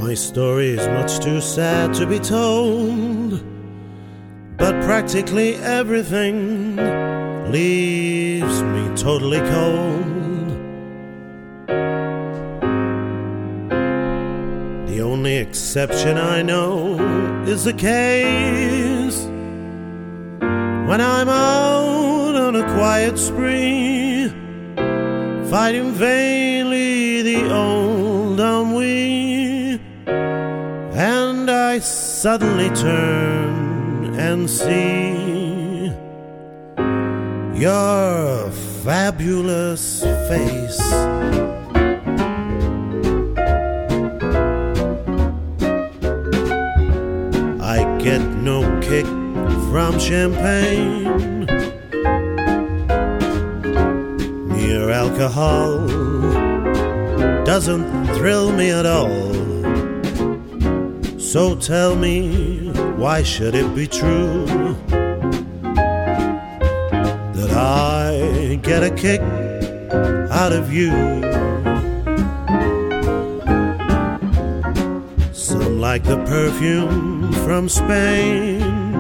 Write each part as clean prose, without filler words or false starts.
My story is much too sad to be told, but practically everything leaves me totally cold. The only exception I know is the case when I'm out on a quiet spree, fighting vainly the old ennui, and I suddenly turn and see your fabulous face. I get no kick from champagne, mere alcohol doesn't thrill me at all. So tell me, why should it be true that I get a kick out of you? Some like the perfume from Spain.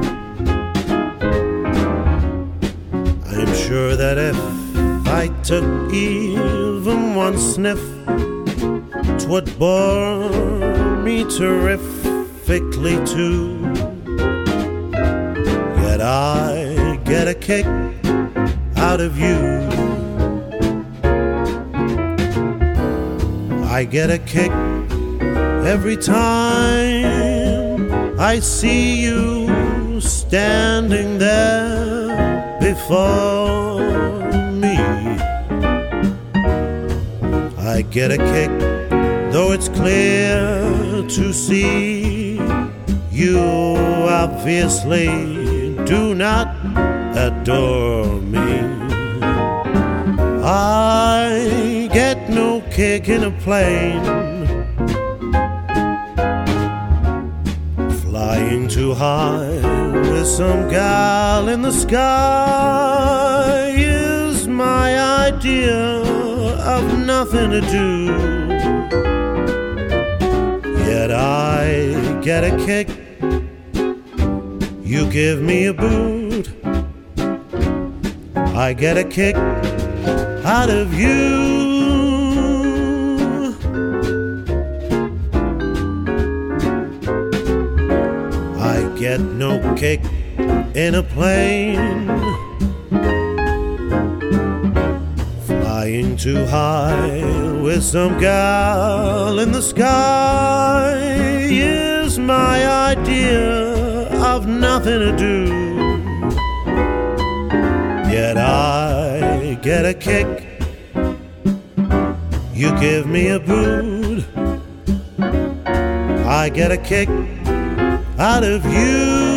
I'm sure that if I took even one sniff, 'twould bore me terrifically too. Yet I get a kick out of you. I get a kick every time I see you standing there before me. I get a kick, though it's clear to see you obviously do not adore me. I get no kick in a plane, flying too high with some gal in the sky is my idea of nothing to do. Yet I get a kick, you give me a boot, I get a kick out of you. I get no kick in a plane, flying too high with some gal in the sky is my idea of nothing to do. Yet I get a kick, you give me a boot, I get a kick out of you.